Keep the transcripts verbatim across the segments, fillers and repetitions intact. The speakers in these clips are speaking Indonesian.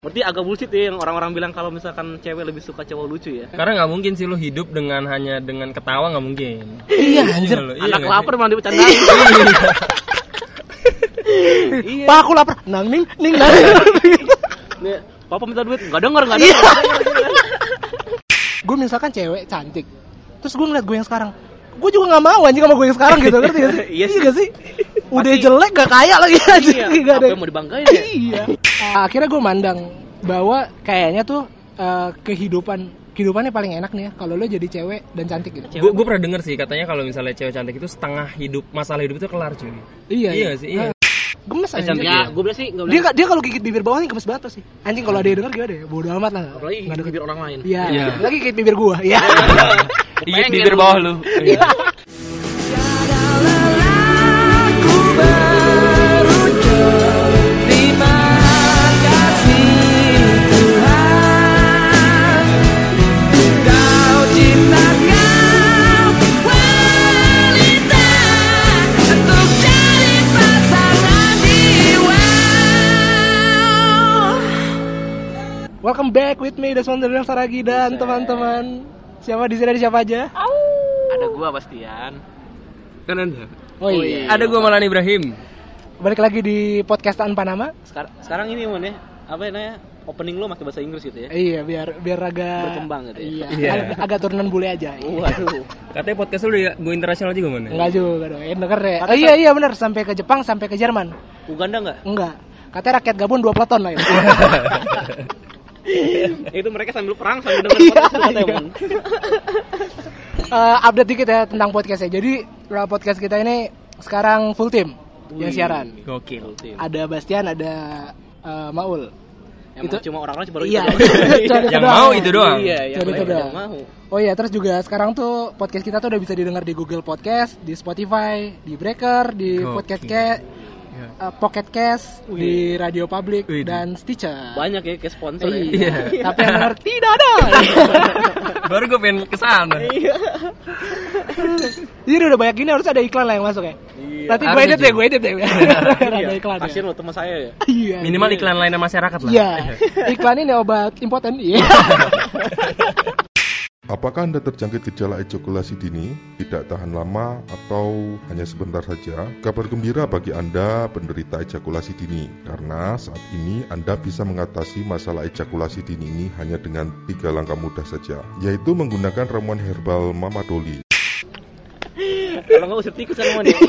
Berarti agak bullshit ya yang orang-orang bilang kalau misalkan cewek lebih suka cowok lucu ya. Karena nggak mungkin sih lo hidup dengan hanya dengan ketawa, nggak mungkin. Iya anjir. Iya, anak iya, lapar malah dibercandain. Iya. Pak aku lapar. Nang ning ning nang. Nih, papa minta duit, nggak denger nggak denger. Gue misalkan cewek cantik, terus gue ngeliat gue yang sekarang, gue juga nggak mau anjing sama gue yang sekarang gitu, ngerti gak sih? Iya sih. Iya gak sih? Udah Pasti. jelek gak kaya lagi aja. Iya. Gak ada. Apa yang mau dibanggain ya? Iya. Akhirnya gue mandang bahwa kayaknya tuh uh, kehidupan kehidupannya paling enak nih ya kalau lo jadi cewek dan cantik gitu. Gue gue pernah denger sih katanya kalau misalnya cewek cantik itu setengah hidup, masalah hidup itu kelar cuy. Iya. Iya sih. Iya. Gemes aja. Ya, gue bilang sih, gue Dia bilang. dia kalau gigit bibir bawah nih gemes banget pasti. Anjing kalau ada yang denger gimana ya? Bodo amat lah. Apalagi Nggak deket. bibir orang lain. Iya. Iya. Lagi gigit bibir gua. Iya. Iya, bibir bawah lu. Iya. Welcome back with me Desmond Daniel Saragi dan teman-teman. Siapa di sini ada siapa aja? Ada gua Bastian. Kan ada. Oh iya. Ada gue Malan Ibrahim. Balik lagi di podcast tanpa nama. Sekarang, sekarang ini mon ya, apa ya namanya? Opening lo pakai bahasa Inggris gitu ya. Iya, biar biar agak Berkembang gitu ya. Iya. Iya. Ag- agak turunan bule aja. Waduh. Katanya podcast lu udah gue internasional juga mana? Enggak juga dong. Eh, denger ya. Oh iya iya benar, sampai ke Jepang, sampai ke Jerman. Uganda enggak? Enggak. Katanya rakyat Gabon dua peleton lah ya. Itu mereka sambil perang sambil denger Iya, podcast katanya iya. mon. Eh, update dikit ya tentang podcastnya. Jadi uh, podcast kita ini sekarang full team yang Wih, siaran. Gokil. Tim. Ada Bastian, ada uh, Maul. Emang Itu- cuma orang-orang baru Iya. itu doang. Cuma itu Yang doang. mau itu doang. Iya, yang Cuma itu lain doang. yang mau. Oh iya, terus juga sekarang tuh podcast kita tuh udah bisa didengar di Google Podcast, di Spotify, di Breaker, di Gokil. Podcast Cast, Iya. uh, Pocket Cast, di Radio Public Wih. dan Stitcher. Banyak ya kayak sponsor ya. Iya. Tapi yang denger tidak ada. Baru gue pengen kesana. Iya. Jadi udah banyak gini harus ada iklan lah yang masuk ya. Iya. Nanti gue Harus edit aja. deh, gue edit deh. Ada iklan. ya. Kasian lo teman saya ya. Iya. Minimal iklan layanan masyarakat lah. Iya. Iklan ini obat impoten. Iya. Apakah Anda terjangkit gejala ejakulasi dini, tidak tahan lama, atau hanya sebentar saja? Kabar gembira bagi Anda penderita ejakulasi dini, karena saat ini Anda bisa mengatasi masalah ejakulasi dini ini hanya dengan tiga langkah mudah saja, yaitu menggunakan ramuan herbal Mama Dolly. Kalau nggak usir tikus kan mon ya.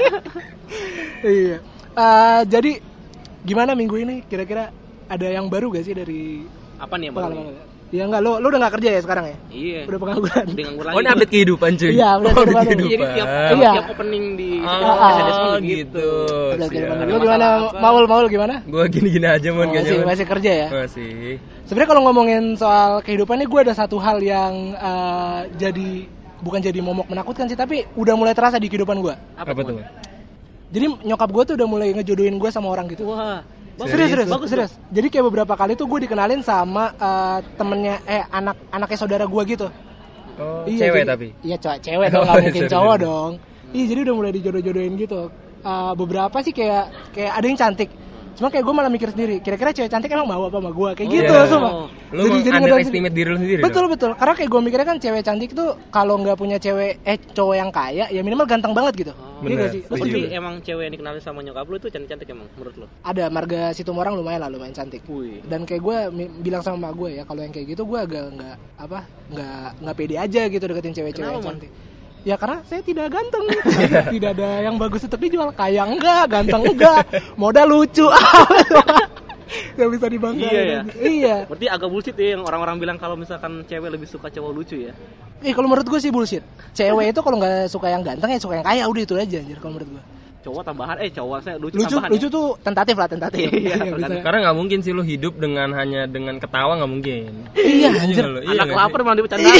Iya. Eh, jadi gimana minggu ini? Kira-kira ada yang baru gak sih dari Apa nih yang baru? pengalaman? Ya enggak, lo lo udah gak kerja ya sekarang ya? Iya. Udah pengangguran. Udah nganggur lagi. Oh ini update kehidupan cuy. Iya, udah oh, kehidupan. update Jadi kehidupan. tiap, Iya. tiap opening di Oh, S D S gitu. gitu. Udah Siap. kehidupan. Ada Lo gimana? masalah apa? Maul Maul gimana? Gue gini-gini aja mon Oh, kayaknya. masih Mon. masih kerja ya? Masih. Sebenarnya kalau ngomongin soal kehidupan nih, gue ada satu hal yang eh, jadi bukan jadi momok menakutkan sih, tapi udah mulai terasa di kehidupan gue. Apa, Apa tuh? tuh? Jadi nyokap gue tuh udah mulai ngejodohin gue sama orang gitu. Wah. Serius, Serius? serius, Bagus, serius. Jadi kayak beberapa kali tuh gue dikenalin sama eh, temennya, eh anak anaknya saudara gue gitu. Oh, Iya, cewek jadi- tapi. Iya cewek, cewek dong, Oh, nggak mungkin sorry, cowok sorry. dong. Iya, jadi udah mulai dijodoh-jodohin gitu. Uh, beberapa sih kayak kayak ada yang cantik. Cuma kayak gue malah mikir sendiri, kira-kira cewek cantik emang mau apa sama gue? Kayak Oh, gitu iya. semua. Lu mau underestimate diri lu sendiri. Betul dong? betul. Karena kayak gue mikirnya kan cewek cantik tuh kalau nggak punya cewek eh cowok yang kaya, ya minimal ganteng banget gitu. Iya Bener. nggak sih? Lo Setuju. Tapi setuju? emang cewek yang dikenalin sama nyokap lu itu cantik-cantik emang menurut lu? Ada Marga Situmorang lumayan lah, lumayan cantik. Wih. Dan kayak gue mi- bilang sama emak gue ya, kalau yang kayak gitu gue agak nggak apa nggak nggak pede aja gitu deketin cewek-cewek Kenapa, yang Mon? cantik. Ya karena saya tidak ganteng, tidak ada yang bagus untuk dijual. Kaya enggak, ganteng enggak, modal lucu, nggak bisa dibanggain. Iya ya? Iya. Berarti agak bullshit ya yang orang-orang bilang kalau misalkan cewek lebih suka cowok lucu ya. Eh kalau menurut gue sih bullshit. Cewek itu kalau nggak suka yang ganteng ya suka yang kaya, udah itu aja anjir kalau menurut gue. Cowok tambahan, eh cowok saya lucu, Lucu, tambahan. lucu ya? tuh tentatif lah, tentatif. Iya, Iya, bisa. Karena nggak mungkin sih lu hidup dengan hanya dengan ketawa, nggak mungkin. Iya anjir. nggak lu? Iya Anak nggak lapar sih? malah dibercandain.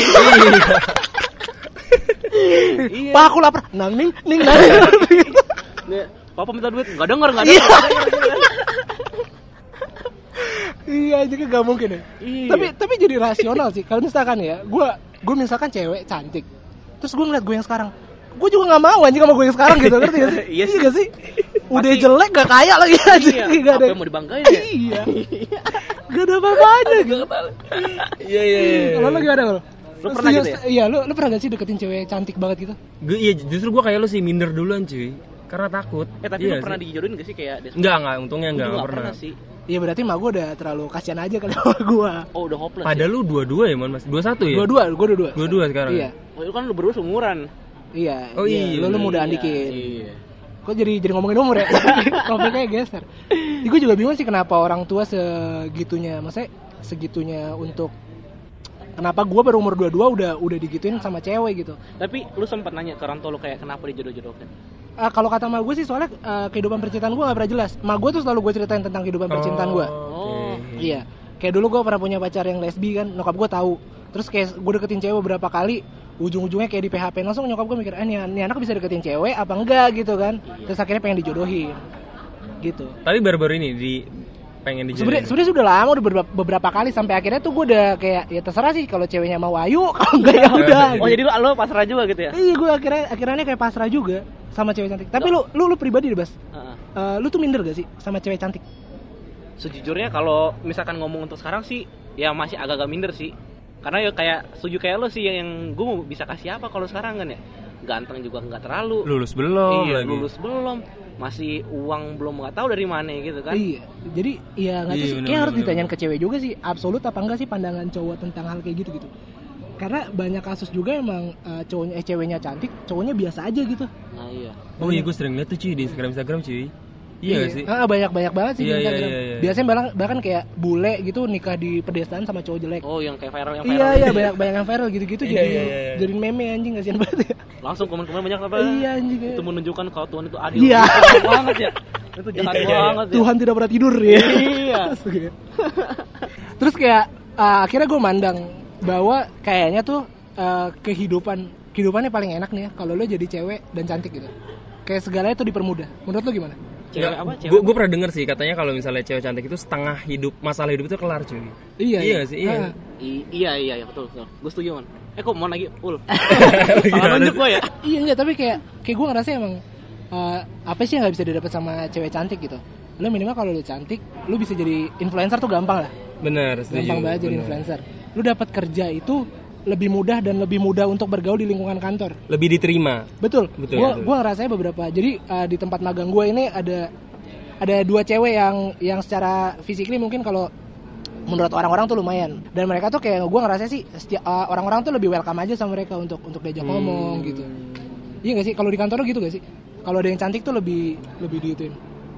Iya. Pak aku lapar. Nang ning ning nang. Nih, papa minta duit, nggak denger, nggak Iya. denger. Iya jadi gak mungkin ya. Iya. Tapi tapi jadi rasional sih. Kalau misalkan ya, gue gue misalkan cewek cantik, terus gue ngeliat gue yang sekarang, gue juga nggak mau anjing sama gue yang sekarang gitu, ngerti gak sih? Iya sih. gak sih? Udah Pasti- jelek gak kaya lagi aja. Iya. Gak Apa ada. yang mau dibanggain ya? Iya. Gak ada apa-apanya gitu. Iya iya iya. Kalau lu gimana lu? Lu pernah gitu ya? Iya, lu lu pernah gak sih deketin cewek cantik banget gitu? Gue iya justru gue kayak lu sih minder duluan cuy. Karena takut. Eh tapi iya lu pernah sih. dijodohin gak sih kayak des- Enggak enggak, untungnya enggak, Gua enggak nggak pernah. sih. Iya berarti mah gue udah terlalu kasihan aja kali sama gue. Oh udah hopeless. Padahal lu dua-dua ya, Mon, Mas. dua satu ya? Dua-dua, gue dua-dua. Dua-dua sekarang. Iya. Ya? Oh itu kan lu berdua seumuran. Iya. Oh iya, Lu, lu iya, mudaan Iya, dikit. Iya. Kok jadi jadi ngomongin umur ya? Topiknya geser. Gue juga bingung sih kenapa orang tua segitunya, maksudnya segitunya untuk kenapa gue baru umur dua puluh dua udah udah digituin sama cewek gitu. Tapi lu sempat nanya ke orang tua lu kayak kenapa dijodoh-jodohin? Uh, kalau kata emak gue sih soalnya uh, kehidupan percintaan gue gak pernah jelas. Emak gue tuh selalu gue ceritain tentang kehidupan percintaan gue. Oh. Iya. Kayak dulu gue pernah punya pacar yang lesbi kan, nyokap gue tahu. Terus kayak gue deketin cewek beberapa kali, ujung-ujungnya kayak di P H P langsung nyokap gue mikir, ah nih, nih anak bisa deketin cewek apa enggak gitu kan. Terus akhirnya pengen dijodohin. Gitu. Tapi baru-baru ini di pengen dijodohin. Sebenarnya sebenarnya sudah lama udah beberapa, beberapa kali sampai akhirnya tuh gue udah kayak ya terserah sih kalau ceweknya mau ayo, kalau enggak ya udah. Oh jadi lu lu pasrah juga gitu ya? Iya gue akhirnya akhirnya kayak pasrah juga sama cewek cantik. Tapi lu lu lu pribadi deh Bas, Heeh. uh, lu tuh minder gak sih sama cewek cantik? Sejujurnya kalau misalkan ngomong untuk sekarang sih ya masih agak-agak minder sih. Karena ya kayak setuju kayak lo sih yang gue mau bisa kasih apa kalau sekarang kan ya. Ganteng juga nggak terlalu. Lulus belum Iya, lagi. lulus belum. Masih uang belum nggak tahu dari mana gitu kan. Iya. Jadi ya nggak tahu Iya, sih. bener, Kayak harus bener, ditanyain bener. ke cewek juga sih. Absolut apa enggak sih pandangan cowok tentang hal kayak gitu gitu. Karena banyak kasus juga emang uh, cowoknya eh ceweknya cantik, cowoknya biasa aja gitu. Nah iya. Oh iya gue sering liat tuh cuy di Instagram Instagram cuy. Iya gak sih? Ah, banyak banyak banget sih Iya, di iya, Instagram. iya, iya. Biasanya bahkan, bahkan kayak bule gitu nikah di pedesaan sama cowok jelek. Oh yang kayak viral yang viral. Iya gitu iya ya. banyak banyak yang viral gitu-gitu Iya, jadi iya, iya. jadi meme anjing kasihan banget ya. Langsung komen-komen banyak apa? Iya anjing. Itu menunjukkan kalau Tuhan itu adil. Iya. Jahat banget ya. Itu jahat Iya, iya, banget ya. Tuhan tidak pernah tidur ya. Iya. Terus kayak uh, akhirnya gue mandang bahwa kayaknya tuh uh, kehidupan kehidupannya paling enak nih ya kalau lo jadi cewek dan cantik gitu. Kayak segalanya tuh dipermudah. Menurut lo gimana? Cewek apa? Cewek. Gue gue pernah denger sih katanya kalau misalnya cewek cantik itu setengah hidup masalah hidup itu kelar cuy. Iya. Iya nggak sih? Iya. Ah. I- iya iya iya betul betul. Gue setuju man. Eh kok mau lagi ul. Gimana Salah nunjuk sih? gue ya. Iya enggak tapi kayak kayak gue ngerasa emang uh, apa sih yang nggak bisa didapat sama cewek cantik gitu. Lo minimal kalau lo cantik, lo bisa jadi influencer tuh gampang lah. Bener, setuju. Gampang banget jadi bener. influencer. Lo dapat kerja itu lebih mudah dan lebih mudah untuk bergaul di lingkungan kantor. Lebih diterima. Betul. Betul, Gua betul. gua ngerasain beberapa. Jadi uh, di tempat magang gue ini ada ada dua cewek yang yang secara physically mungkin kalau menurut orang-orang tuh lumayan. Dan mereka tuh kayak gue ngerasa sih setiap, uh, orang-orang tuh lebih welcome aja sama mereka untuk untuk diajak Hmm. ngomong gitu. Iya gak sih? Kalau di kantor lo gitu gak sih? Kalau ada yang cantik tuh lebih lebih diituin.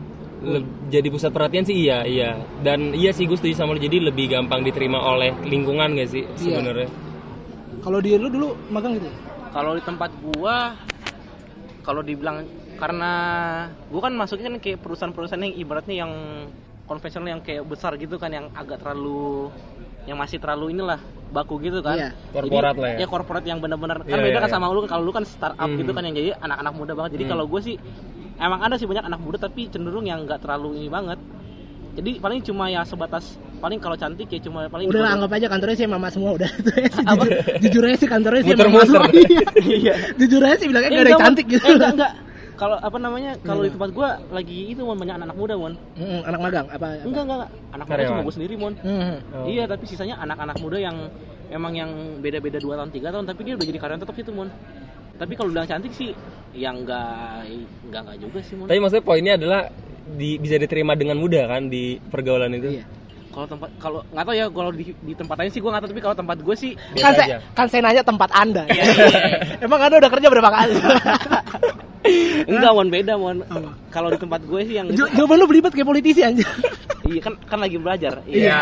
Le- jadi pusat perhatian sih iya iya. Dan iya sih gue setuju sama lo, jadi lebih gampang diterima oleh lingkungan gak sih Iya. sebenarnya? Kalau di lu dulu magang gitu. Kalau di tempat gua kalau dibilang karena gua kan masuknya kan kayak perusahaan-perusahaan yang ibaratnya yang konvensional yang kayak besar gitu kan yang agak terlalu yang masih terlalu inilah baku gitu kan. Iya. Korporat Jadi, lah ya. Ya korporat yang benar-benar kan Iya, beda iya, kan iya. sama lu kalau lu kan startup Mhm. gitu kan yang jadi anak-anak muda banget. Jadi Mhm. kalau gua sih emang ada sih banyak anak muda tapi cenderung yang enggak terlalu ini banget. Jadi paling cuma ya sebatas paling kalau cantik ya cuma paling Udah lah, digodok. anggap aja kantornya sih mama semua udah. Itu ya sih, jujur, jujur aja sih kantornya sih mama Muter-muter. semua. Iya. Iya. Jujur aja sih bilangnya Eh, gak ada yang enggak, cantik Mon. gitu. Eh, enggak enggak. Kalau apa namanya? Kalau di tempat gua lagi itu mon banyak anak-anak muda, mon. Mm, anak magang apa? apa? Enggak, enggak, enggak. Anak muda Karyawan. cuma gua sendiri, mon. Mm. Oh. Iya, tapi sisanya anak-anak muda yang emang yang beda-beda dua tahun, tiga tahun, tapi dia udah jadi karyawan tetap gitu, mon. Tapi kalau bilang cantik sih, ya enggak enggak enggak juga sih, mon. Tapi maksudnya poinnya adalah di, bisa diterima dengan mudah kan di pergaulan itu. Iya. Kalau tempat kalau nggak tahu ya kalau di, di tempat lain sih gua nggak tahu, tapi kalau tempat gue sih Biasa Kan aja. saya, kan saya nanya tempat Anda. Emang Anda udah kerja berapa kali? enggak, mon, beda, mon. Apa? Kalau di tempat gue sih yang itu, Jaw- Jawaban lu belibet kayak politisi aja. iya kan kan lagi belajar. Iya.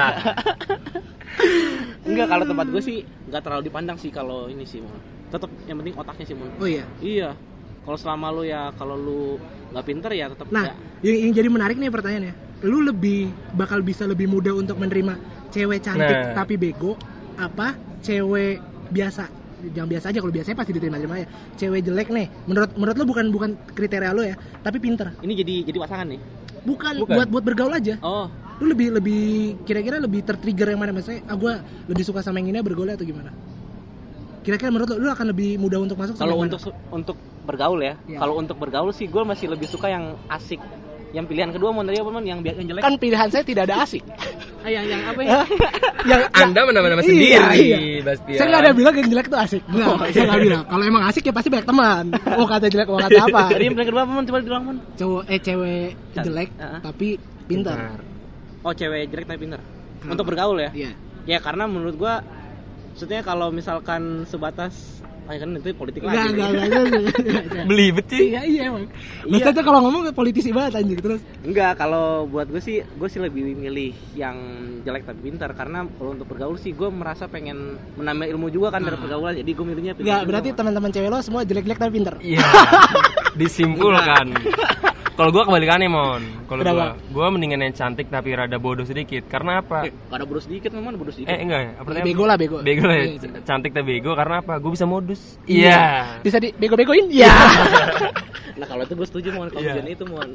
Enggak, kalau tempat gue sih nggak terlalu dipandang sih kalau ini sih, mon. Tetap yang penting otaknya sih, mon. Oh iya. Iya. Kalau selama lu ya kalau lu nggak pinter ya tetap Nah, ya. yang, yang jadi menarik nih pertanyaannya. Lu lebih bakal bisa lebih mudah untuk menerima cewek cantik Nah. tapi bego apa cewek biasa? Yang biasa aja, kalau biasanya pasti diterima-terima ya. Cewek jelek nih, menurut menurut lu bukan bukan kriteria lu ya, tapi pinter. Ini jadi jadi pasangan nih. Bukan, Bukan. buat buat bergaul aja. Oh, Lu lebih lebih kira-kira lebih tertrigger yang mana, maksudnya ah gue lebih suka sama yang ini bergaulnya atau gimana? Kira-kira menurut lu, lu akan lebih mudah untuk masuk sama kalau yang untuk mana? untuk bergaul ya. Iya. Kalau untuk bergaul sih gue masih lebih suka yang asik Yang pilihan kedua mon tadi apa mon? Yang yang jelek? Kan pilihan saya tidak ada asik. Ah, yang yang apa ya? yang Anda menambah-nambah Iya, sendiri, iya. Bastian. Saya nggak ada bilang yang jelek itu asik. Nggak, saya nggak bilang. Kalau emang asik ya pasti banyak teman. Oh kata jelek, oh kata apa? Jadi yang pilihan kedua apa mon? Coba bilang mon. Cowok eh cewek Can- jelek uh-huh. tapi pintar. Oh cewek jelek tapi pintar. Hmm. Untuk bergaul ya? Iya. Ya karena menurut gua, maksudnya kalau misalkan sebatas, ah, kan itu politik Enggak, lagi. enggak, enggak, enggak. Belibet sih. Iya, iya emang. Maksudnya tuh kalau ngomong politisi banget anjing terus. Enggak, kalau buat gue sih, gue sih lebih milih yang jelek tapi pintar. Karena kalau untuk bergaul sih, gue merasa pengen menambah ilmu juga kan dari pergaulan. Jadi gue milihnya pintar. Enggak, berarti teman-teman cewek lo semua jelek-jelek tapi pintar. Iya. Disimpulkan. Kalau gua kebalikannya mon. Kalau gua, Kenapa? gua mendingan yang cantik tapi rada bodoh sedikit. Karena apa? Eh, kada bodoh sedikit memang bodoh sedikit. Eh enggak ya. Apa namanya? Bego lah, bego. Bego lah. Ya. Iya, iya. Cantik tapi bego karena apa? Gua bisa modus. Iya. Bisa di bego-begoin? Iya. Nah kalau itu gue setuju mon, kalau Iya. hujan itu mon.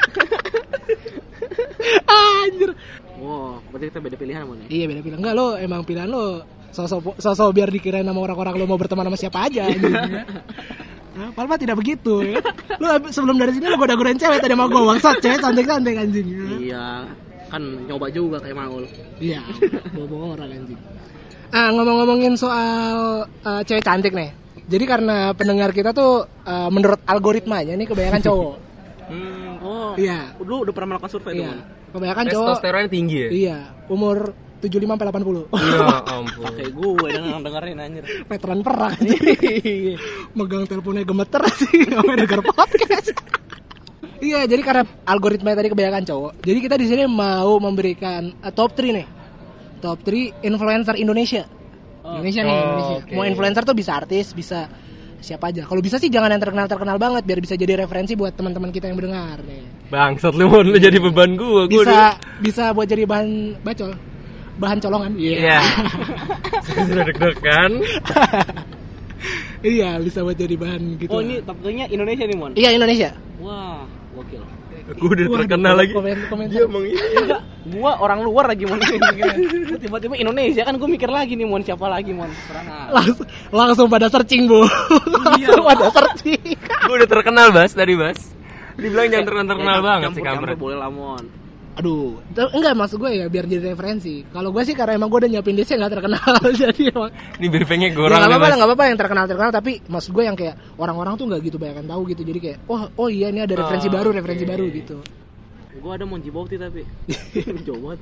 Anjir. Wow, berarti kita beda pilihan mon ya. Iya, beda pilihan. Enggak lo emang pilihan lo sosok sosok biar dikirain sama orang-orang lo mau berteman sama siapa aja anjing. Nah, Palma tidak begitu ya. Lu sebelum dari sini lu goda-godain cewek tadi sama gua bangsat, cewek cantik-cantik anjing. Iya, kan nyoba juga kayak Maul. Iya, bawa orang anjing. Ah, ngomong-ngomongin soal uh, cewek cantik nih. Jadi karena pendengar kita tuh uh, menurut algoritmanya nih kebanyakan cowok. Hmm. Oh, Iya. Lu udah pernah melakukan survei tuh Iya. mon? Kebanyakan cowok. Testosteronnya tinggi ya? Iya, umur tujuh puluh lima sampai delapan puluh. Iya ampun. Kayak gue yang dengerin anjir. Veteran perang anjing. Megang teleponnya gemeter sih, sampai denger podcast. Iya, jadi karena algoritma tadi kebanyakan cowok. Jadi kita di sini mau memberikan uh, top tiga nih. Top tiga influencer Indonesia. Oh. Indonesia nih, Oh, Indonesia. oke. Mau influencer tuh bisa artis, bisa siapa aja. Kalau bisa sih jangan yang terkenal-terkenal banget biar bisa jadi referensi buat teman-teman kita yang mendengar nih. Bangsat lu mon, lu jadi beban gua. Gua Bisa udah- bisa buat jadi bahan bacol. Bahan colongan. Iya. Sudah deg-degan. Iya, bisa buat jadi bahan gitu. Oh ini top tiga-nya Indonesia nih mon. Iya, Indonesia. Wah, gokil. Gua udah Waduh, terkenal lagi. Komen, komen. Dia emang ini. Enggak, gua orang luar lagi mon. Tiba-tiba Indonesia kan gue mikir lagi nih mon, siapa lagi mon? Serangan. langsung langsung pada searching bu langsung pada searching Gua udah terkenal Bas tadi Bas. Dibilang jangan terkenal-terkenal Ya, banget sih campur-campur kampret. boleh lah mon. aduh ter- enggak maksud gue ya biar jadi referensi kalau gue sih karena emang gue udah nyiapin dia nggak terkenal jadi emang Ini briefingnya ya gorang nggak nih apa-apa Bas. nggak apa-apa yang terkenal terkenal tapi maksud gue yang kayak orang-orang tuh nggak gitu banyak yang tahu gitu jadi kayak oh oh iya ini ada referensi Oh, baru oke. referensi baru gitu Gue ada Monji Bokti tapi jauh banget.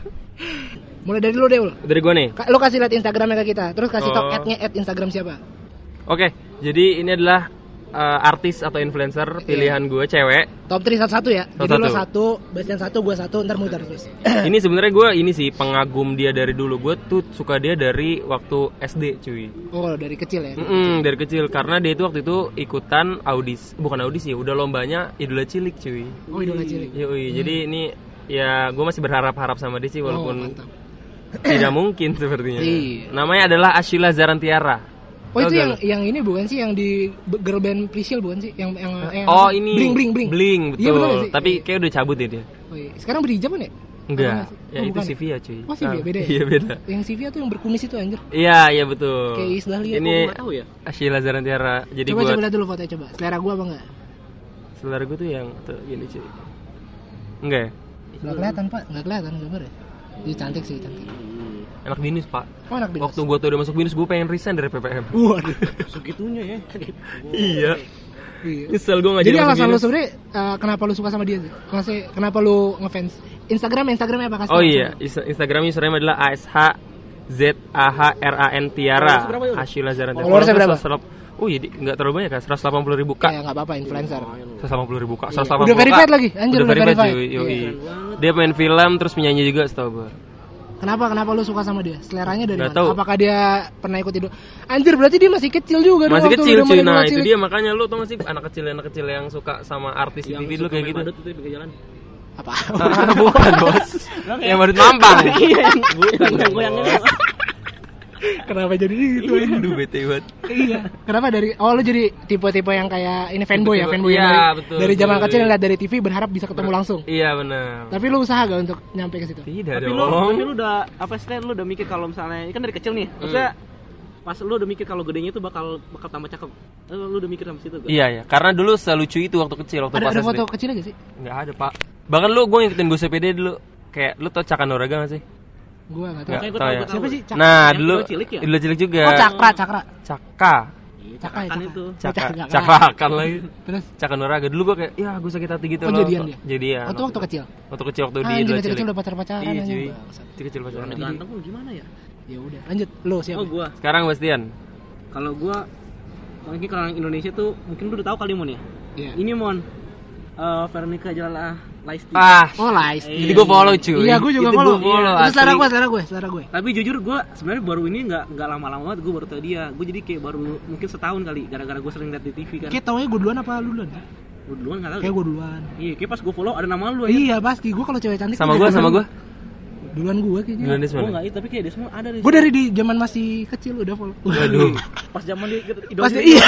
mulai dari lu deh Ul. Dari gua nih. Ka- lu kasih lihat Instagramnya ke kita terus kasih tau Oh. ad-nya ad Instagram siapa Oke, jadi ini adalah uh, artis atau influencer pilihan gue cewek. top tiga satu-satu ya Top jadi lu satu. satu Bastian satu gue satu ntar muter terus Ini sebenarnya gue ini sih pengagum dia dari dulu. Gue tuh suka dia dari waktu S D cuy. oh dari kecil ya Mm-mm, dari kecil karena dia itu waktu itu ikutan audisi, bukan audisi, udah lombanya Idola Cilik cuy. oh idola cilik Yoi, jadi ini ya gue masih berharap-harap sama dia sih oh walaupun mantap tidak mungkin sepertinya. Iya. Namanya adalah Ashila Zarantiara. Oh itu Tau yang gak lu? yang ini bukan sih yang di b- girl band Priscil bukan sih yang yang, yang Oh apa? ini bling bling bling Bling, betul. Iya, bener gak sih? Tapi Iya. kayak udah cabut ya dia. Oh, iya. Sekarang berhijab kan ya? Enggak, Oh, ya oh, itu bukan si ya? Via cuy. Oh, si Via, Ah, beda ya? Iya beda. Yang Sivia tuh yang berkumis itu anjir. Iya, iya betul. Kayak Iis Dahlia. Ini Gua nggak tahu ya. Ashila Zarantiara. Jadi Coba buat coba lihat dulu fotonya coba. Selera gua apa enggak? selera gue tuh yang tuh gini cuy. Enggak ya? Enggak kelihatan, Pak. Enggak kelihatan gambar ya. Dia cantik sih, cantik. Anak binus pak. Oh, anak binus. Waktu gue tuh udah masuk binus gue pengen resign dari P P M. Waduh. Segitunya ya. Iya. Iya. Nyesel gue nggak Jadi jadi masuk alasan lu binus. sebenarnya uh, kenapa lu suka sama dia sih? Maksudnya kenapa lu ngefans? Instagram Instagramnya apa kasih? Oh tahu iya, semua. Is- Instagram username adalah A S H Z A H R A N Tiara. Followersnya berapa, Yul? Ashila Zarantiara. Followersnya berapa? Followersnya Oh iya, di- nggak terlalu banyak kan? seratus delapan puluh ribu kak. Ya enggak apa-apa influencer. seratus delapan puluh ribu kak. Iya. seratus delapan Udah puluh verified K. lagi, anjir, udah udah verified verified. cuy. Yoi. Iya. Dia main film terus penyanyi juga setahu gue. Kenapa kenapa lu suka sama dia? Seleranya dari Nggak mana? tahu. Apakah dia pernah ikut itu? Anjir berarti dia masih kecil juga dong Masih waktu kecil lu cuy. main Nah bola itu cilik. dia makanya lu tau gak sih anak kecil anak kecil yang suka sama artis di T V dulu kayak gitu. Badut itu di pinggir jalan. Apa? Ah, bukan bos. Yang baru mampang. Iya, yang goyang-goyang. Kenapa jadi gitu? Aduh bete banget. Iya. Kenapa dari oh lu jadi tipe-tipe yang kayak ini fanboy ya, Tipe-tipe- fanboy yang iya, dari, betul, dari zaman betul. kecil lihat dari T V berharap bisa ketemu langsung. Iya benar. Tapi lu usaha gak untuk nyampe ke situ? Tidak Tapi lu, tapi dong. lu udah apa sih? Lu udah mikir kalau misalnya ini kan dari kecil nih. Maksudnya pas lu udah mikir kalau gedenya itu bakal bakal tambah cakep. Lu, lu udah mikir sampai situ gak? Iya ya, karena dulu selucu itu waktu kecil waktu Ada pas ada S D. foto kecil aja sih? Nggak ada pak. Bahkan lu gue ngikutin gue sepede dulu. Kayak lu tau Caka Nuraga gak sih? Gue nggak tahu. Nggak Kayak gue tahu tahu, ya. gue tahu. Siapa sih? Cak- Nah Yang dulu dulu cilik ya? dulu cilik juga. Oh Cakra, Cakra. Caka. Iya, Caka ya, Cakrakan Caka. itu. Caka. Caka. Cakrakan lagi. Terus? Caka Nuraga dulu gue kayak ya gue sakit hati gitu Oh, loh. jadian dia? Jadian. Waktu waktu kecil. Waktu kecil waktu Ah, dia anjing dulu kecil cilik. udah pacar-pacaran Iya anjing. cuy. Bangsat. Kecil kecil pacaran. Orang ganteng pun gimana ya? Ya udah, lanjut. Lo siapa? Oh gua. Sekarang Bastian. Kalau gua mungkin kalau orang Indonesia tuh mungkin lu udah tahu kali Mon ya. Iya. Ini Mon. Eh Veronica Jalala Laisti. Ah, Oh, Lais. jadi gue follow cuy. Iya, gue juga Itu follow. gua follow. Itu selera asli. gue, selera gue, selera gue. Tapi jujur gue sebenarnya baru ini nggak nggak lama-lama banget gue baru tahu dia. Gue jadi kayak baru mungkin setahun kali gara-gara gue sering liat di T V kan. Kayak taunya gue duluan apa lu duluan? Gue duluan nggak tahu. Kayak gue duluan. Iya, kayak pas gue follow ada nama lu aja. Iya pasti, gue kalau cewek cantik Sama tuh gue, dari sama duluan. gue. Duluan gue kayaknya. Duluan dia Gue semua. nggak itu, tapi kayak dia semua ada deh. Gue dari di zaman masih kecil udah follow. Waduh. Pas zaman dia idol. Pasti iya.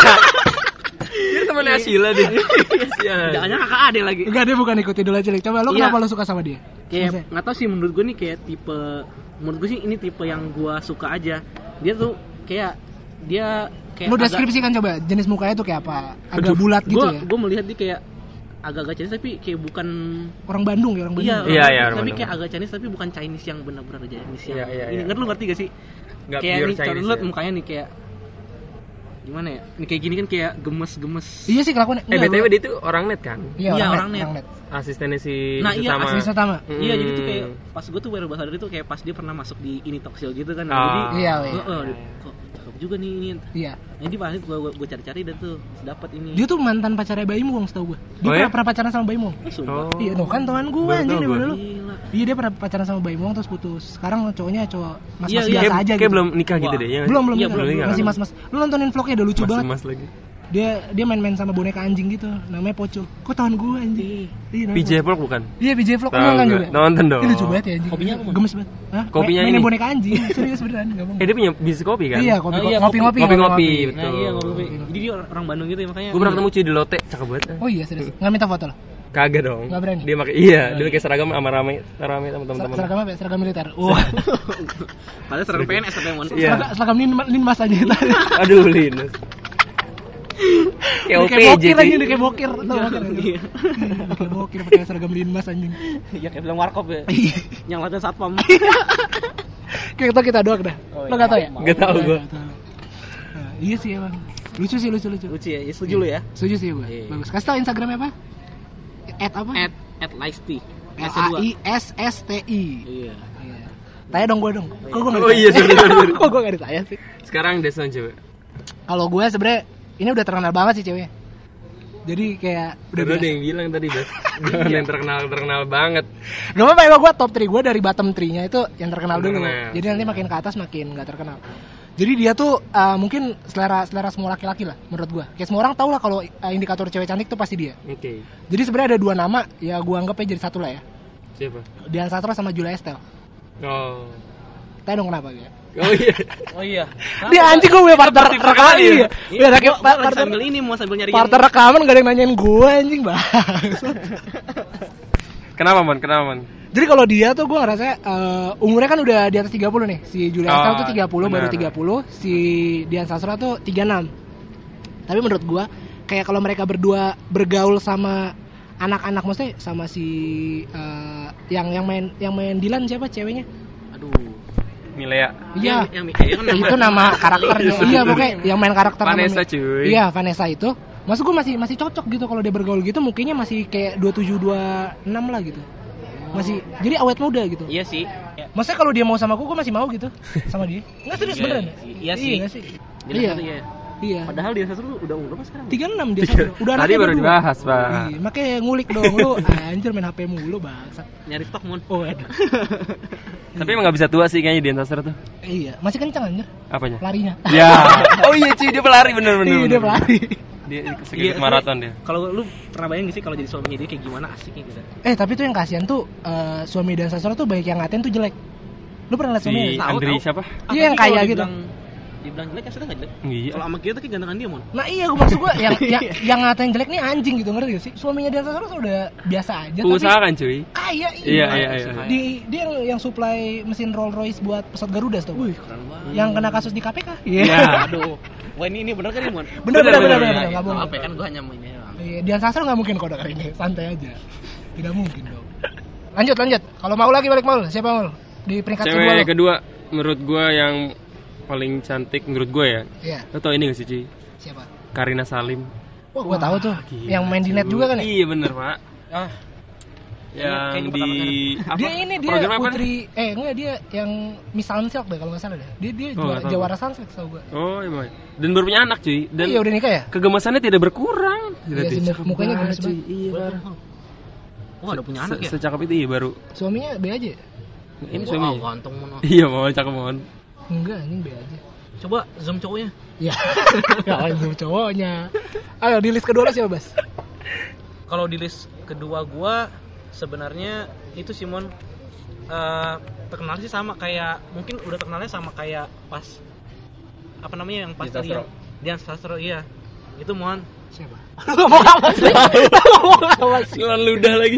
Dia temannya Sheila deh. Jangan-jangan kakak ade lagi. Enggak, dia bukan ikut idola cilik. Coba lu Iya. kenapa lu suka sama dia? Kayak Maksudnya? nggak tahu sih menurut gue nih kayak tipe menurut gue sih ini tipe yang gue suka aja. Dia tuh kayak dia kayak Lu agak- deskripsikan coba jenis mukanya tuh kayak apa? Agak bulat gitu gua, ya. Gue melihat dia kayak agak-agak Chinese tapi kayak bukan Orang Bandung ya, orang Bandung. iya, Iya, iya, orang tapi Bandung. kayak agak Chinese tapi bukan Chinese yang benar-benar Chinese yang Iya, iya, ini iya. ngerti lu ngerti gak sih? Nggak Kayak pure nih kalau Chinese lu liat ya. mukanya nih kayak gimana ya? Nih kayak gini kan kayak gemes-gemes. Iya sih kelakuannya. Eh B T W dia tuh orang net kan? Iya, Iya, orang, orang net, net. orang net. Asistennya si Nah, iya, Sutama. Asli Sutama. Mm. Iya jadi tuh kayak pas gue tuh baru bahas itu kayak pas dia pernah masuk di ini talk show gitu kan. Oh. Jadi Iya, oh, iya. oh, kok cakep juga nih ini. Iya. Jadi pas itu gue gue cari-cari dan tuh dapat ini. Dia tuh mantan pacarnya Baim Wong setahu gue. Dia Oh, pernah, ya? pernah pacaran sama Baim Wong. Eh, sumpah. Oh. Iya, tuh kan teman gue Baru anjing tahu daripada gua. lu. Gila. Iya, dia pernah pacaran sama Baim Wong terus putus. Sekarang cowoknya cowok mas-mas Iya, iya. biasa Kayak, aja kayak gitu. belum nikah gitu Wah. deh. Ya, belum belum Iya, nikah. belum nikah. Masih mas-mas. Lu nontonin vlognya udah lucu banget. Mas lagi. Dia dia main-main sama boneka anjing gitu. Namanya Poco. Kok tahun gue anjing? Iya, namanya P J Poco. Vlog bukan? Iya, P J Vlog Tahu nonton gua. juga. Nonton dong. Ini lucu banget ya anjing. Kopinya apa, Mon? Gemes banget. Hah? Kopinya Mainin ini. boneka anjing. Serius beneran, enggak bohong. Eh dia punya bisnis kopi kan? Iya, kopi Oh, iya, ngopi ngopi. Ngopi-ngopi, Nah betul. iya ngopi. Jadi dia orang Bandung gitu ya makanya. Gue pernah ketemu cuy di Lotte, cakep banget. Oh iya, serius. Enggak minta foto lo. Kagak dong. Nggak berani? Dia pakai iya, dia pakai seragam sama rame rame sama teman-teman. Seragam apa? ya? Seragam militer. Wah. Padahal serang P N S tapi Mon. Iya. Seragam, seragam lin, linmas aja kita. Aduh, Linus. Kayak O P Kayak J bokir cuy. aja udah kayak bokir. Tau bokir. Iya. Kayak bokir pakai seragam linmas anjing. Iya kayak bilang warkop ya. Iya. Yang latihan satpam. Kayak kita kita doang dah. Oh, Lo iya. enggak tahu ya? Nggak tahu Nggak gua. tahu. Nah, iya sih emang. Lucu sih, lucu lucu. Lucu ya, ya setuju lu ya. Setuju sih gue. Iya. Bagus. Kasih tau Instagramnya apa? At apa? At at Laisti. L A I S S T I. Iya. Iya. Tanya dong gue dong. Kok gue nggak Oh iya, sorry, sorry, sorry. Kok gue nggak ditanya sih? Sekarang Deson coba. Kalau gue sebenernya ini udah terkenal banget sih ceweknya. Jadi kayak udah Udah ada biasa. yang bilang tadi, Bes. Jangan yang terkenal terkenal banget. Gak apa-apa emang gue top tiga gue dari bottom tiga-nya itu yang terkenal dulu. Terkenal. Jadi nanti makin ke atas makin gak terkenal. Jadi dia tuh uh, mungkin selera selera semua laki-laki lah menurut gue. Kayak semua orang tahu lah kalau uh, indikator cewek cantik tuh pasti dia. Oke. Jadi sebenarnya ada dua nama ya gue anggapnya jadi satu lah ya. Siapa? Dian Sastro sama Julia Estelle. Oh. Tanya dong kenapa dia? Oh iya. Oh iya. Dia anjing gue punya partner Seperti rekaman sekali ya? iya. Udah Iya, kayak gua- gua lagi partner sambil ini mau sambil nyari partner rekaman gak ada yang nanyain gue anjing banget. Kenapa, Man? Kenapa, Man? Jadi kalau dia tuh gue ngerasa uh, umurnya kan udah di atas tiga puluh nih. Si Julia Oh, Estelle tuh tiga puluh baru benar. tiga puluh, si Dian Sastro tuh tiga puluh enam. Tapi menurut gue kayak kalau mereka berdua bergaul sama anak-anak maksudnya sama si uh, yang yang main yang main Dilan siapa ceweknya? Aduh. Milea. Iya. Yang, yang, yang, kan Itu nama karakternya. Iya pokoknya yang main karakter Vanessa, namanya. cuy. Iya, Vanessa itu. Maksud gue masih masih cocok gitu kalau dia bergaul gitu mukanya masih kayak dua puluh tujuh dua puluh enam lah gitu. Masih jadi awet muda gitu. Iya sih. Ya. Maksudnya kalau dia mau sama aku, gue masih mau gitu sama dia. Enggak serius Iya, beneran. iya sih. nggak sih. Jelas Iya. itu ya. Iya. Padahal dia satu udah umur berapa sekarang? tiga puluh enam dia satu. Udah Tadi anaknya baru dua. dibahas, Pak. Iya, makanya ngulik dong lu. Anjir main H P mulu bangsat. Nyari stok Mon. Oh, aduh. Tapi emang gak bisa tua sih kayaknya Dian Sastro tuh. Iya, masih kencang anjir Apanya? larinya. Ya. Oh iya, cuy, dia pelari bener-bener. Iya, dia pelari. Dia Iya, sedikit maraton dia. Kalau lu pernah bayangin gak sih kalau jadi suaminya dia kayak gimana asiknya gitu? Eh, tapi tuh yang kasihan tuh eh, suami dan Sastro tuh banyak yang ngatain tuh jelek. Lu pernah lihat Si suaminya? Tahu, Andri tahu. siapa? Iya, yang kaya gitu. Dibilang, dibilang jelek aslinya nggak jelek. Iya. Kalau sama kita tuh kayak gantengan dia Mon. Nah iya, gue maksud gue yang, yang yang ngatain jelek nih anjing gitu, ngerti gak sih? Suaminya Dian Sastro tuh udah biasa aja. Pengusaha tapi kan, cuy. kaya Iya, iya, iya. Di, dia yang, yang supply mesin Rolls Royce buat pesawat Garuda tuh. Wih, keren banget. Yang kena kasus di K P K. Iya. Aduh. Wah ini ini bener kan ini Mon? Bener bener bener Bener, bener, bener. bener, nggak bohong. Apa kan gua hanya mainnya. Iya, Dian Sastro nggak mungkin kok denger ini, santai aja. Tidak mungkin dong. Lanjut, lanjut. Kalau mau lagi balik Maul, siapa Maul? Di peringkat kedua Cewek lo. kedua menurut gue yang paling cantik menurut gue ya. Iya. Lo tau ini gak sih cuy? Siapa? Karina Salim. Wah, gua tahu tuh. Gila, yang main di net cuy. juga kan ya? Iya bener pak. Ah, Yang kayaknya di pertama Dia ini dia program apa putri eh enggak dia yang Miss Sunsilk deh kalau enggak salah deh. Dia dia Oh, juara, nggak tahu. jawara Sunsilk tau gua. Oh iya. Dan baru punya anak cuy. Dan Iya udah nikah ya? kegemasannya tidak berkurang. Iya sih, Cakep mukanya banget, gemes cuy. banget. Iya parah. Wah, ada punya anak Se- ya? Secakep itu iya baru. Suaminya B aja. Ini Wah, suaminya. ganteng mana. Iya mau cakep mohon. Enggak, anjing B aja. Coba zoom cowoknya. Ya. Enggak itu cowoknya. Ayo di list kedua lo siapa, Bas? Kalau di list kedua gua sebenarnya itu Simon uh, terkenal sih sama kayak mungkin udah terkenalnya sama kayak pas apa namanya yang pas Dian tadi Sastro. yang Dian Sastro iya. Itu mohon Siapa? Ngomong apa sih? Ngomong apa sih? Ngelan ludah lagi.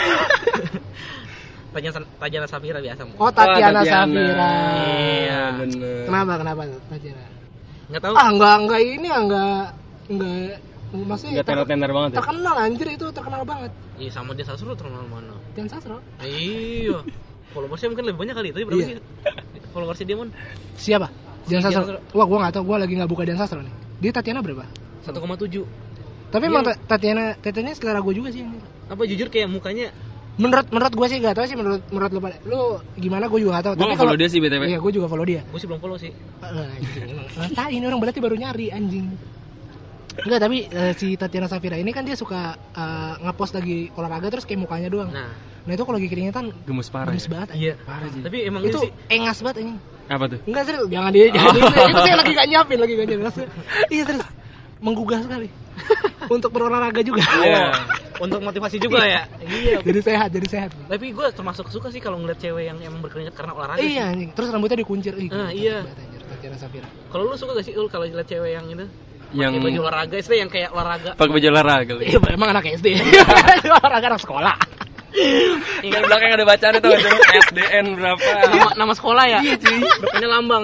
Tajana Tajana Safira biasa. Mon. Oh, Tatiana Oh, Tatiana. Safira. Iya. Bener. Kenapa? Kenapa Tatiana? Enggak tahu. Ah, enggak enggak ini enggak enggak maksudnya Enggak tenar-tenar banget ya. terkenal anjir itu terkenal banget. Iya sama Dian Sastro terkenal mana? Dan Sastro. Iya. Followersnya mungkin lebih banyak kali. Tadi berapa Iya. sih followersnya dia, Mon? Siapa? Dian Si Sastro. Dian Wah, gua enggak tahu, gua lagi enggak buka Dian Sastro nih. Dia Tatiana berapa? satu koma tujuh. Tapi Iya. emang Ta- Tatiana Tatiana selera gua juga sih anjir. Apa jujur kayak mukanya Menurut menurut gua sih enggak tahu sih menurut menurut lu pada. Lu gimana gua juga enggak tahu. Gue nggak follow dia sih B T W. Iya, gua juga follow dia. gue sih belum follow sih. Ah, anjing, emang. Nah, ini orang berarti baru nyari anjing. Enggak, tapi eh, si Tatiana Safira ini kan dia suka eh, ngepost lagi olahraga terus kayak mukanya doang. Nah, Nah, itu kalau lagi keringetan Gemes parah. gemes Ya? banget. iya. Parah sih. Tapi emang Itu itu sih engas banget anjing. Apa tuh? Enggak serius, jangan dia jangan dia. Itu saya lagi gak nyiapin, lagi gak nyiapin. Maksudnya, iya terus menggugah sekali. Untuk berolahraga juga. Iya. untuk motivasi juga ya. Iya. Jadi sehat, jadi sehat. Tapi gue termasuk suka sih kalau ngeliat cewek yang emang berkeringat karena olahraga. Iya anjing. Terus rambutnya dikuncir. Ih, Ah, cantik iya. banget, anjir, Tatiana Safira. Kalau lu suka gak sih Ul kalau lihat cewek yang itu? Yang Pakai baju olahraga, istilah yang kayak olahraga. pakai baju olahraga. Iya, emang anak S D. Olahraga anak sekolah. Yang belakang ada bacaan itu S D N berapa? Nama, nama sekolah ya? Iya cuy. Depannya lambang.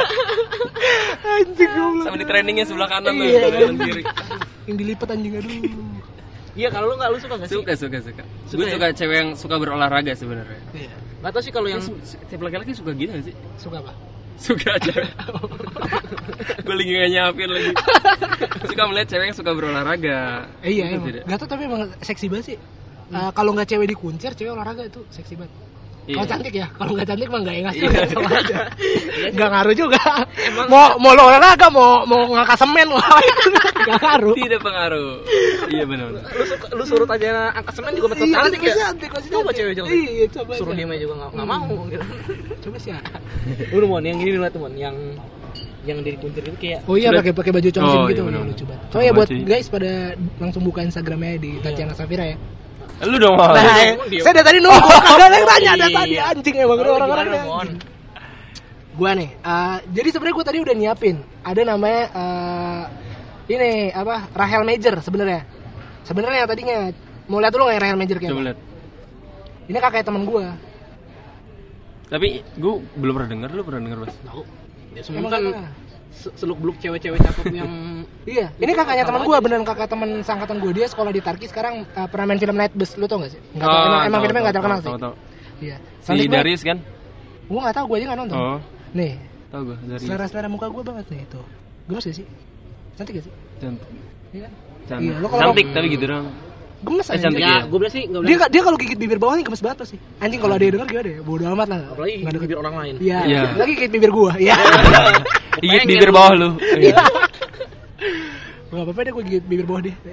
Anjing goblok. Sama di trainingnya sebelah kanan tuh, Iya. kanan kiri. Yang dilipat anjing aduh. Iya kalau lu nggak lu suka nggak sih? Suka suka suka. Suka Gue ya? suka cewek yang suka berolahraga sebenarnya. Iya. Nggak tahu sih kalau yang Yang tiap laki-laki suka gitu gak sih? Suka apa? Suka aja. Gue lagi gak nyiapin lagi. Suka melihat cewek yang suka berolahraga. Eh, iya Itu emang. tidak. Gak tau tapi emang seksi banget sih. Eh, kalau nggak cewek dikuncir, cewek olahraga itu seksi banget. Iya. Kalau cantik ya, kalau nggak cantik mah nggak engas Iya. juga sama aja. Nggak ngaruh juga. Mau mau lo olahraga, mau mau ngangkat semen, nggak ngaruh. Tidak pengaruh. Iya benar. lu suka, lu suruh Tajana angkat semen juga betul Iya, cantik masih ya? cantik, masih Coba cantik. cewek jelek. Iya, coba. Suruh aja. dia juga nggak nggak mau gitu. Coba sih. Lu mon yang ini dulu teman, yang yang dari kuntir itu kayak Oh iya Sudah- pakai pakai baju congsin Oh, gitu iya, benar. lucu banget. Coba Oh ya buat cuy. guys pada langsung buka Instagramnya di Tatiana Safira ya. Lu dong mau. Nah, dia- saya dari tadi nunggu, kagak ada yang tanya ada Iya. tadi anjing emang Lu orang-orang gimana, yang Mon? anjing. Gua nih, eh, jadi sebenarnya gua tadi udah nyiapin. Ada namanya eh, ini apa? Rahel Major sebenarnya. Sebenarnya tadinya mau lihat dulu nggak yang Rahel Major kayak Coba apa? lihat. Ini kakak teman gua. Tapi gue belum pernah denger, lu pernah denger Bas? tahu. Ya semua Emang kan kakak? seluk beluk cewek-cewek cakep yang Iya, ini kakaknya teman gua, beneran kakak teman sangkatan gua. Dia sekolah di Tarki sekarang eh, pernah main film Night Bus. Lu tau gak sih? Enggak tahu, Oh, emang, emang tahu, filmnya enggak tahu, terkenal tahu, sih. tahu, tahu. Iya. Si Cantik banget. Darius kan? Gua enggak tahu, gua aja enggak nonton. Oh, Nih, tahu gue Darius. selera-selera muka gua banget nih itu. Gemes gak sih? Cantik gak sih? Cantik. Iya kan? Cantik. Iya, lu kalau- Cantik tapi gitu dong. Gemes Eh, aja. cantik. ya, Iya. gue bilang sih nggak Dia bilang. dia kalau gigit bibir bawah nih gemes banget pasti. Anjing kalau ada yang denger gimana ya? Bodoh amat lah. Apalagi Nggak deket. bibir orang lain. Iya, Iya. lagi gigit bibir gua. Iya. Gigit Pengen bibir lu. bawah lu. Iya. Enggak apa-apa deh gua gigit bibir bawah deh.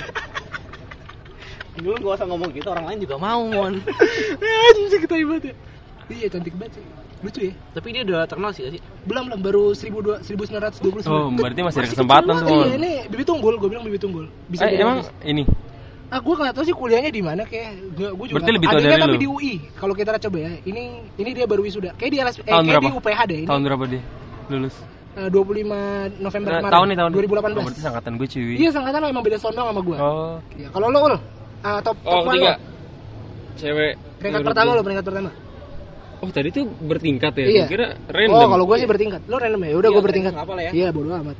Dulu gak usah ngomong gitu, orang lain juga mau mon. Anjing kita hebat ya. Iya, cantik banget sih. Lucu ya. Tapi dia udah terkenal sih gak sih? Belum belum baru seribu sembilan ratus dua puluh sembilan. Oh, berarti masih ada kesempatan tuh, Mon. Iya, ini Bibi Tunggul, gue bilang Bibi Tunggul. Bisa Eh, jadi emang artis. ini Ah, gue nggak tahu sih kuliahnya di mana kayak gue gue juga. Berarti lebih tua adanya dari tapi lu. di U I. Kalau kita coba ya, ini ini dia baru wisuda. Kayak di L S eh, tahun kayak berapa? di U P H deh ini. Tahun berapa dia lulus? Eh, dua puluh lima November Eh, kemarin. tahun nih tahun. dua ribu delapan Oh, belas. berarti angkatan gue cuy. Iya, sangkatan lo emang beda sound doang sama gue. Oh. Iya, kalau lo Ul, ah, top top Oh, one ketiga. lo. Cewek. Peringkat menurut pertama gua. lo, peringkat pertama. Oh, tadi tuh bertingkat ya? Iya. Gua kira random. Oh, kalau gue sih bertingkat. Lo random ya? Udah Iya, gue bertingkat. nggak apa lah ya. Iya, bodo amat.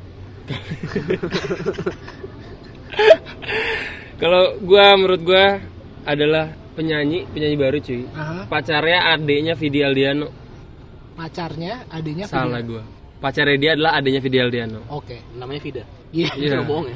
Kalau gua menurut gua adalah penyanyi, penyanyi baru cuy. Aha. Pacarnya adiknya Vidi Aldiano. Pacarnya, adiknya Salah Vida. gua. Pacarnya dia adalah adiknya Vidi Aldiano. Oke. Namanya Vida. Iya. Iya. Nggak bohong ya.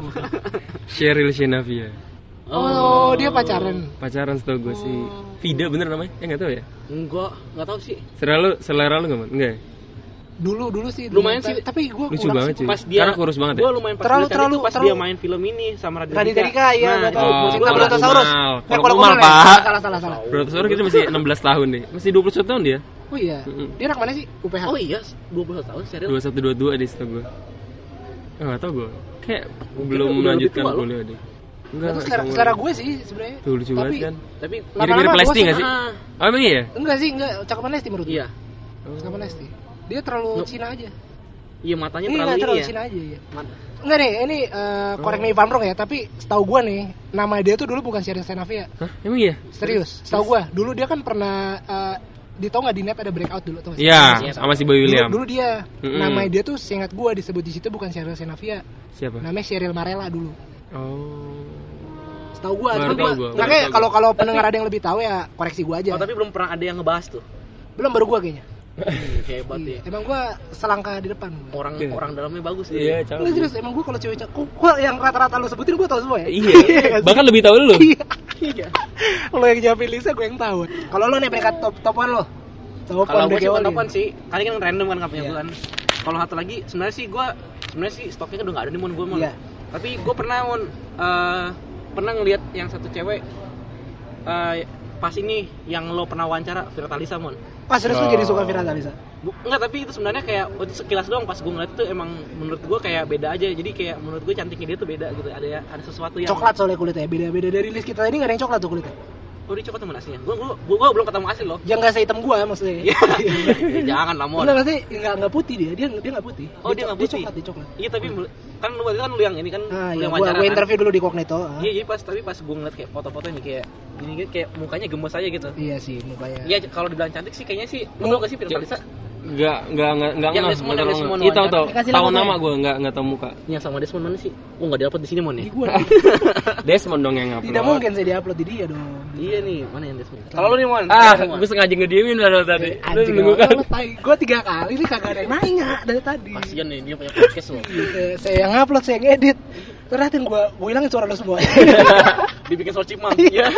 Sheryl Sheinafia. Oh, dia pacaran. Pacaran setahu gua sih. Vida bener namanya? Ya enggak tahu ya. Enggak, enggak tahu sih. Selera lu, selera lu enggak, Man? Enggak. ya? Dulu dulu sih Lumayan dulu, sih. tapi gue Lucu banget cuy. Pas dia Karena kurus banget ya. Gua lumayan pas Terlalu- dia cari terlalu- tuh pas terlalu- dia main film ini sama Raditya Raditya Dika, iya, Nah, gua tahu. Oh, Cinta kalau Brontosaurus. Kumal. Eh, Kalau kalau Kumal, Kumal ya? Pak. Salah salah salah. Brontosaurus kita masih enam belas tahun nih. Masih dua puluh satu tahun dia. Oh iya. Mm-mm. Dia anak mana sih? U P H. Oh iya, dua puluh satu tahun serius. dua puluh satu dua puluh dua deh setahu gua. Ah, enggak tahu gua. Kayak belum udah lebih melanjutkan tua lu. kuliah deh. Enggak, Itu enggak, selera, sama selera gua. gue sih sebenarnya. Tuh lucu banget Tapi- kan. Tapi Mirip-mirip Lama-lama Lesti gua enggak sih? ah, Oh, emang iya? Enggak sih, enggak. Cakapan Lesti menurut gue. iya. Cakapan Lesti. Dia terlalu Nggak. Cina aja. Iya matanya Ini terlalu enggak ini terlalu ya. Cina aja ya. Mat- Enggak nih, ini uh, correct me if I'm wrong ya, tapi setahu gua nih, nama dia tuh dulu bukan Sheryl Sheinafia. Hah? Emang iya? Serius. Setahu gua, dulu dia kan pernah uh, di tau nggak di net ada breakout dulu tuh. Iya, sama si Boy William. Dulu, dulu dia, Mm-mm. nama dia tuh seingat gua disebut di situ bukan Sheryl Sheinafia, Siapa? namanya Sheryl Marella dulu. Oh. Setahu gua, Baru cuman tahu gua, gua, baru makanya tahu kalau kalau pendengar ada yang lebih tahu ya koreksi gua aja. Oh, tapi belum pernah ada yang ngebahas tuh. Belum baru gua kayaknya. Hebat Iya, ya. emang gua selangkah di depan. Orang Iya. orang dalamnya bagus Iya, dia. cakep. Nggak serius, emang gua kalau cewek cakep, gua yang rata-rata lu sebutin gua tahu semua ya. Iya. Bahkan lebih tahu lu. Iya. Iya. Lo yang jawabin Lisa, gue yang tahu. Kalau lo nih peringkat top topan lo. Top Kalau one gue sih Dekeoli. topan sih, kali kan random kan kapannya Iya. gue kan. Kalau satu lagi sebenarnya sih gue sebenarnya sih stoknya kan udah nggak ada nih mon gue mon. Iya. Tapi gue pernah mon eh, pernah ngelihat yang satu cewek eh, pas ini yang lo pernah wawancara Viratalisa mon. Pas serius lu Oh. jadi suka Vira Talisa. Bu, enggak tapi itu sebenarnya kayak waktu itu sekilas doang pas gue ngeliat itu emang menurut gue kayak beda aja. Jadi kayak menurut gue cantiknya dia tuh beda gitu. Ada ya ada sesuatu yang Coklat soalnya kulitnya beda-beda dari list kita ini nggak ada yang coklat tuh kulitnya. Oh dia coklat temen aslinya. Gue gue gue belum ketemu asli loh. Yang nggak sehitam gua maksudnya. Iya. Ya, jangan lah mon. Enggak maksudnya nggak nggak putih dia, dia dia nggak putih. Oh dia nggak Dia putih. coklat, dia coklat. Iya tapi kan lu kan lu yang ini kan Nah, lu iya, yang gua, wawancara gua kan? interview dulu di Cognito. ah. Iya, jadi pas tapi pas gue ngeliat kayak foto-foto ini kayak gini gitu kayak mukanya gemes aja gitu. Iya sih mukanya. Iya, kalau dibilang cantik sih kayaknya sih lu tau gak sih Viratalisa? Enggak, enggak, enggak, enggak Yang ngeh, Desmond, enggak yang ngeh. Desmond Iya tahu tahu. wawancara. Tahu Kasih nama lagu gue, enggak enggak tahu muka. Yang sama Desmond mana sih? Oh enggak diupload di sini mon ya? Di gua. Desmond dong yang upload. Tidak mungkin saya diupload di dia dong. Iya nih, mana yang Desmond? Kalau lu nih mon? Ah, Mon. gue sengaja ngediemin padahal tadi. Lu Anjing nunggu kan? lo tai. Gua tiga kali sih kagak ada yang nanya dari tadi. Kasian nih dia punya podcast loh. Iya, saya yang upload, saya yang edit. Ternyata gua gua hilangin suara lo semua. Dibikin soal Cipman. Iya.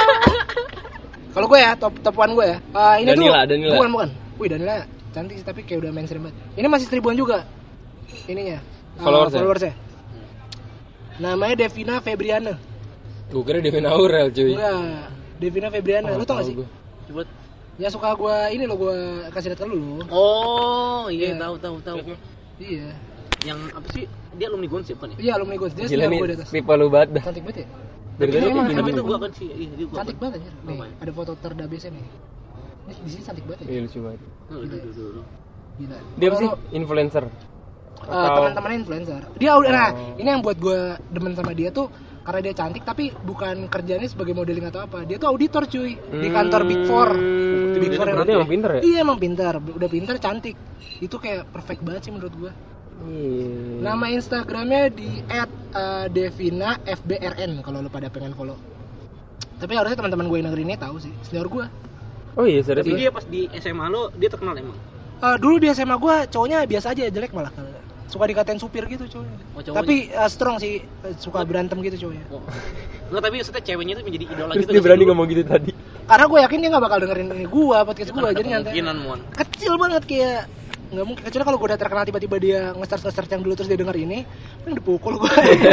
Kalau gue ya top top one gue ya. Ah, ini Danila, tuh Danila. bukan bukan. Wih Danila cantik sih tapi kayak udah mainstream banget. Ini masih seribuan juga. Ininya. ah, Followersnya? followersnya. Namanya Devina Febriana. Gue kira Devin Aurel cuy. Enggak. Devina Febriana. Lu tau gak sih? Gua. Coba. Yang suka gue ini lo gue kasih lihat ke lu lo. Oh, iya Iya. tahu tahu tahu. Iya. Yang apa sih? Dia alumni Gonsip kan ya? Iya alumni gue. Dia Gila senior nih, gue di atas. tipe lu banget dah. Cantik banget ya. Dari tadi Tapi kayak emang- gini. Tapi itu emang- gua kan sih, iya dia gua. Cantik banget anjir. Nih, Lumayan. ada foto terdabesnya nih. Ini di sini cantik banget ya. Iya lucu banget. Oh, duh, duh, duh, duh. Gila. Dia apa sih? Kalau- Influencer. Uh, Atau- teman-teman influencer. Dia udah nah, Oh. ini yang buat gue demen sama dia tuh karena dia cantik tapi bukan kerjanya sebagai modeling atau apa. Dia tuh auditor cuy di kantor Big Four. Hmm, Big Four yang berarti emang pinter ya? Iya emang pintar, udah pintar cantik. Itu kayak perfect banget sih menurut gue. Iya. Nama Instagramnya di et devina f b r n kalau lu pada pengen follow. Tapi harusnya teman-teman gue yang negeri ini tahu sih, senior gue. Oh iya serius. Tapi lu? dia pas di S M A lo dia terkenal emang. Uh, dulu di S M A gue cowoknya biasa aja, jelek malah. Suka dikatain supir gitu cowoknya. Oh, cowoknya. Tapi uh, strong sih, uh, suka berantem gitu cowoknya. Oh. Enggak, tapi maksudnya ceweknya itu menjadi idola Terus gitu. dia nggak berani sih? ngomong gitu tadi. Karena gue yakin dia nggak bakal dengerin ini gua podcast gua, jadi nyantai. Kemungkinan mon. Kecil banget kayak nggak mungkin. Kecuali kalau gue udah terkenal tiba-tiba dia nge-search nge-search yang dulu terus dia denger ini, kan dipukul gue.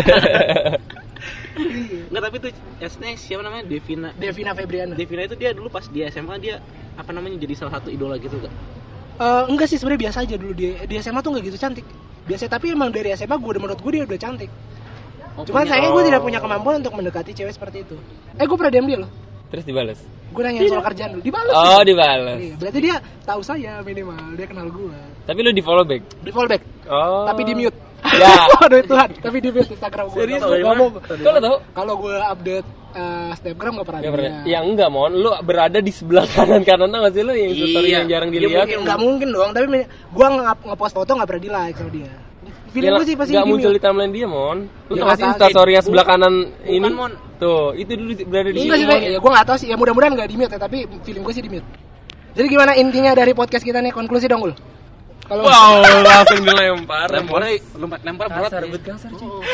Enggak, tapi itu S-nya siapa namanya? Devina. Devina Febriana. Devina itu dia dulu pas di S M A dia apa namanya jadi salah satu idola gitu kan. Eh, enggak sih sebenarnya biasa aja dulu dia di S M A tuh nggak gitu cantik. Biasa tapi emang dari S M A gue udah menurut gue dia udah cantik. Oh, Cuman punya- sayangnya gue tidak punya kemampuan untuk mendekati cewek seperti itu. Eh gue pernah diam dia loh. Terus dibalas. Gue nanya soal kerjaan dulu, dibalas. Oh, sih. dibalas. Iya, berarti dia tahu saya minimal, dia kenal gue. Tapi lu di follow back. Di fallback, Oh. tapi di mute. Ya. Aduh Tuhan, tapi di mute Instagram gue. Serius? Nggak Dari mana? mau. Kok lu tahu? Kalau gue update uh, Snapgram nggak pernah. Gak dia. pernah. Ya enggak, Mon. Lu berada di sebelah kanan kanan tau gak sih lu yang story Iya. yang jarang Dia dilihat. mungkin Nggak mungkin dong, tapi gue nge- nge-post foto nggak pernah di like sama dia. Feeling gue sih pasti nggak Dimio. muncul di timeline dia, Mon. Lu Ya, tau gak sih nggak tahu. instastory yang sebelah kanan Bukan, ini? Mon. Tuh, itu dulu berada di Enggak sini. sih, ya gue nggak tahu sih. Ya mudah-mudahan nggak di mute ya, tapi feeling gue sih di mute. Jadi gimana intinya dari podcast kita nih? Konklusi dong, Gul. Kalau Wow, langsung dilempar. Lemparnya lempar lempar berat. Kasar, nih. bet kasar, cuy. Oh.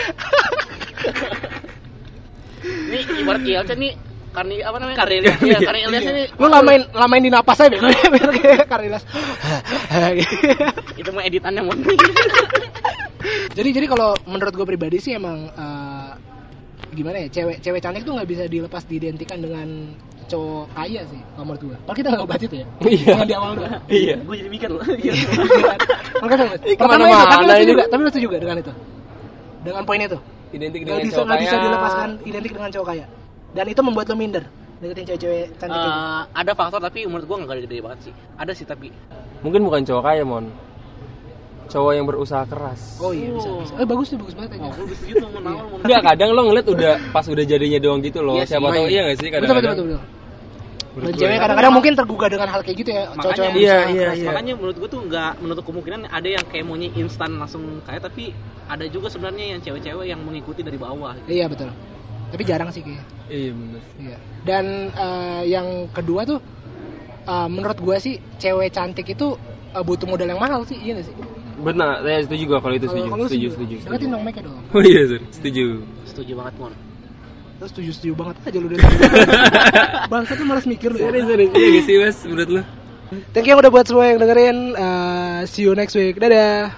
Ini ibarat I L C nih karni apa namanya? Karya ya, karya Ilyas ini. lu lamain lamain di napas aja deh, biar kayak Karilas. Itu mah editannya Mon. jadi jadi kalau menurut gue pribadi sih emang uh, gimana ya, cewek cewek cantik tuh nggak bisa dilepas diidentikan dengan cowok kaya sih kalau menurut gue. Kalau kita nggak ngebahas itu ya, Iya. yang di awal tuh. Iya. Gue jadi mikir loh. Makanya Ih, pertama kemana-mana itu, tapi lu ini. juga, tapi lu setuju juga dengan itu, dengan poin itu. Identik Nggak dengan bisa cowok nggak bisa kaya. dilepaskan identik dengan cowok kaya. Dan itu membuat lo minder deketin cewek-cewek cantik kayak gitu. Eh, ada faktor tapi menurut gue nggak gede banget sih. Ada sih tapi. Mungkin bukan cowok kaya, Mon. Cowok yang berusaha keras. Oh iya bisa bisa. Eh bagus tuh bagus banget aja. Oh, gue bisa gitu mau nawal mau. Enggak, kadang lo ngeliat udah pas udah jadinya doang gitu loh. Iya sih, Siapa tahu iya. iya enggak sih Betul betul kadang-kadang. betul. betul. Menurut Dan gue cewek ya. kadang-kadang mungkin tergugah dengan hal kayak gitu ya, cowok-cowok yang Makanya, iya, berusaha iya, keras. iya. Makanya menurut gue tuh nggak menutup kemungkinan ada yang kayak maunya instan langsung kaya, tapi ada juga sebenarnya yang cewek-cewek yang mengikuti dari bawah. Iya betul. Tapi jarang sih kayaknya. Iya benar. Iya. Dan eh, yang kedua tuh eh, menurut gua sih cewek cantik itu eh, butuh modal yang mahal sih, iya gak sih? Benar, saya setuju gua kalau itu Kalau- setuju. kalau lu Setuju, setuju, Deketin setuju. dong mic-nya dong. Oh iya, sorry. Setuju. Setuju banget Mon. Terus setuju-setuju banget aja lu dari bangsa tuh malas mikir lu ya. Serius, serius. Iya gak sih, Mas, menurut lu? Thank you udah buat semua yang dengerin. Eh, see you next week. Dadah.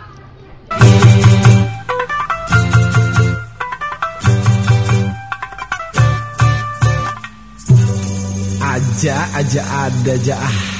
Aja aja ada aja ah.